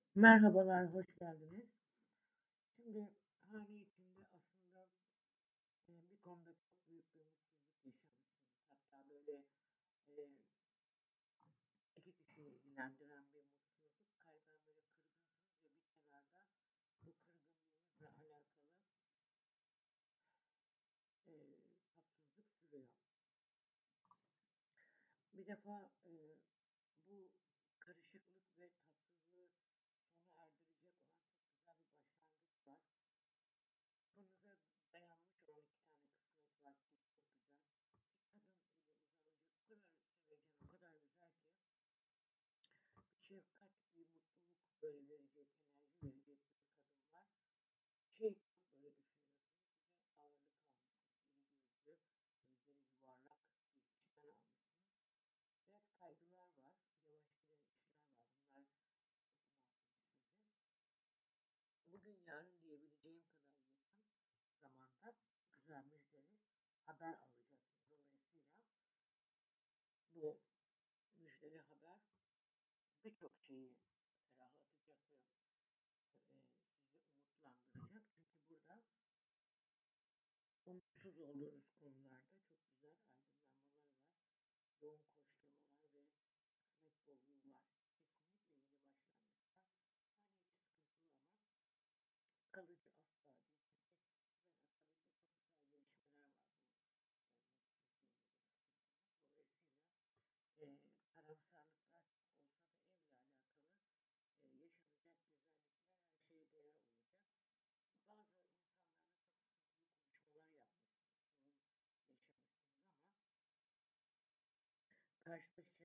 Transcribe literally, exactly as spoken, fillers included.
Merhabalar, hoş geldiniz. Şimdi hane içinde aslında e, bir konuda çok büyük bir mutsuzluk yaşamışsınız. Hatta böyle e, iki kişiyi ilgilendiren bir mutsuzluk. Kalben böyle kırgınsınız ve bir kenarda bu kırgınlığınızla alakalı e, tatsızlık sürüyor. Bir defa e, bu karışıklık ve tatsızlığı sona erdirecek olan çok güzel bir başlangıç var. Kapınıza dayanmış olan iki tane kısmet var ki çok güzel. Bir kadın ile uzanacak o kadar sevecen, o kadar güzel ki bir şefkat, bir mutluluk böyle verecek, enerji verecek bir kadın var. Şey çok böyle düşünüyorsunuz. Bir de ağırlık almışsınız. İri gözlü, gözleri yuvarlak bir işten almışsınız. Biraz kaygılar var. Yavaş giden işler var. Bunlar çok bunaltmış sizi. Bugün yarın diyebileceğim kadar yakın zamanda güzel müjdeli haber alacaksınız. Dolayısıyla bu müjdeli haber birçok şeyi ferahlatacak ve e, sizi umutlandıracak. Çünkü burada umutsuz olduğunuz konularda çok güzel aydınlanmalar var. Yoğun koşturmalar ve kısmet bolluğu var. Kesinlikle yeni başlangıçlar. Hani hiç sıkıntılı ama kalıcı asla değil. Çünkü hemen akabinde çok güzel gelişmeler var bu e, mutsuzluğun ya da sıkıntının. Dolayısıyla e, karamsarlıklar çok olsa da evle alakalı e, yaşanacak güzellikler her şeye değer olacak. Bazı insanlarla çok sıkıntılı konuşmalar yapmışsınız, sorun yaşamışsınız ama karşılaşacak